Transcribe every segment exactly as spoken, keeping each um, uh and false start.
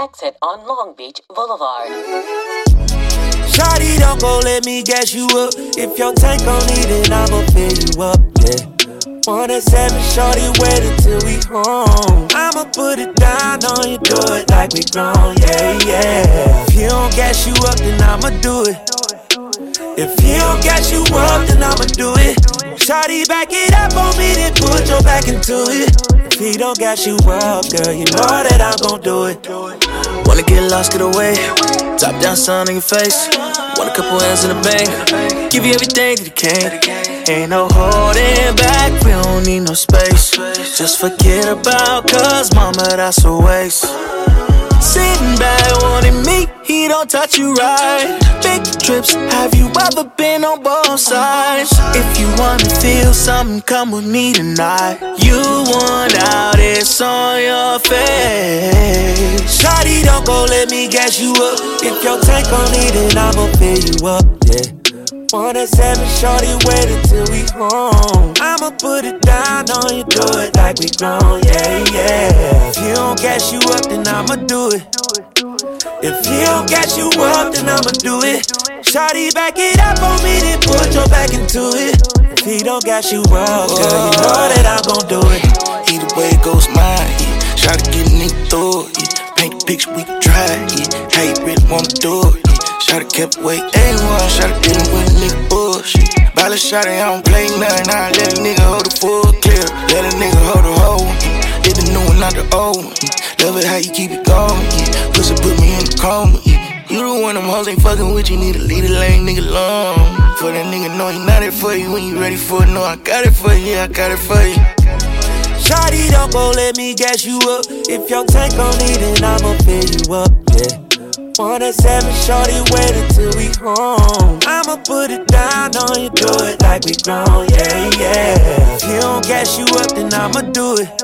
exit on Long Beach Boulevard. Shawty, don't go let me gas you up. If your tank on it, then I'ma fill you up, yeah. One and seven, shawty, wait until we home. I'ma put it down on you, do it like we grown, yeah, yeah. If you don't gas you up, then I'ma do it. If you don't gas you up, then I'ma do it. Shawty, back it up on me, then put your back into it. If he don't gas you up, girl, you know that I'm gon' do it. Wanna get lost, get away. Top down, sun in your face. Want a couple hands in the bank. Give you everything that you can. Ain't no holding back, we don't need no space. Just forget about, cause mama, that's a waste. Sitting back, wanting me, he don't touch you right. Big trips, have you ever been on both sides? If you wanna feel something, come with me tonight. You want out, it's on your face. Shawty, don't go let me gas you up. If your tank on it, then I'ma fill you up, yeah. One and seven, shawty, wait until we home. I'ma put it down on you, do it like we grown, yeah, yeah. If you don't gas you up, then I'ma do it. If you don't gas you up, then I'ma do it. Shawty, back it up on me, then put your back into it. If he don't gas you up, girl, you know that I'm gon' do it. Either way it goes mine, yeah. Shawty get a nigga through it, yeah. Paint the picture, we can try it, yeah. How you really wanna do it, yeah. Shawty kept away A one, shawty dealing with a nigga bullshit. Ballin' shawty, I don't play nothing, I let a nigga hold the full clear. Let a nigga hold the whole one, yeah. Hit the new one, not the old one, yeah. Love it how you keep it going, yeah. Pussy put me in the coma, yeah. You the one them hoes ain't fucking with you, need to leave the lane nigga alone. For that nigga know he not it for you, when you ready for it, know I got it for you, yeah, I got it for you. Shawty, don't go let me gas you up. If your tank on it, then I'ma fill you up, yeah. One and seven, shawty, wait until we home. I'ma put it down on you, do it like we grown, yeah, yeah. If you don't gas you up, then I'ma do it.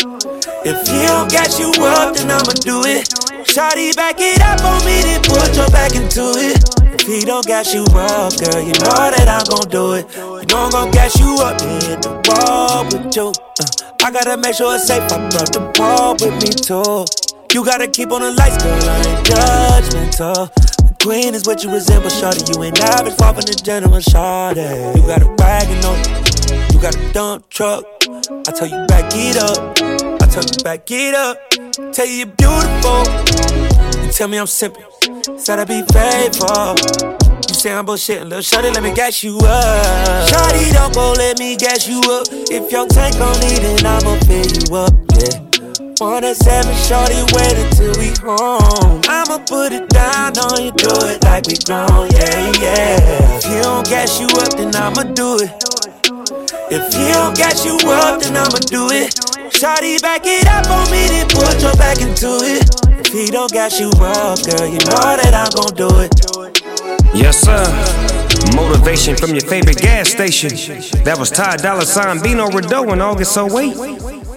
If you don't gas you up, then I'ma do it. Shawty, back it up on me, then put your back into it. If he don't gas you up, girl, you know that I'm gon' do it. You know I'm gon' gas you up, then hit the wall with you. Uh, I gotta make sure it's safe, I brought the ball with me too. You gotta keep on the lights, girl, I ain't judgmental. The queen is what you resemble, shawty. You ain't average, far from the gentleman, shawty. You got a wagon on you, you got a dump truck. I tell you back it up, I tell you back it up. Tell you you're beautiful, you tell me I'm simple. Said I be faithful, you say I'm bullshitting, little shawty, let me gas you up. Shawty, don't go let me gas you up. If your tank on it, then I'ma fill you up, yeah. One and seven, shawty, wait until we home. I'ma put it down on you, do it like we grown, yeah, yeah. If you don't gas you up, then I'ma do it. If you don't gas you up, then I'ma do it. Shawty, back it up on me, then put your back into it. If he don't gas you up, girl, you know that I'm gon' do it. Yes, sir. Motivation from your favorite gas station. That was Ty Dolla Sign, Bino Rideau, and August oh eight.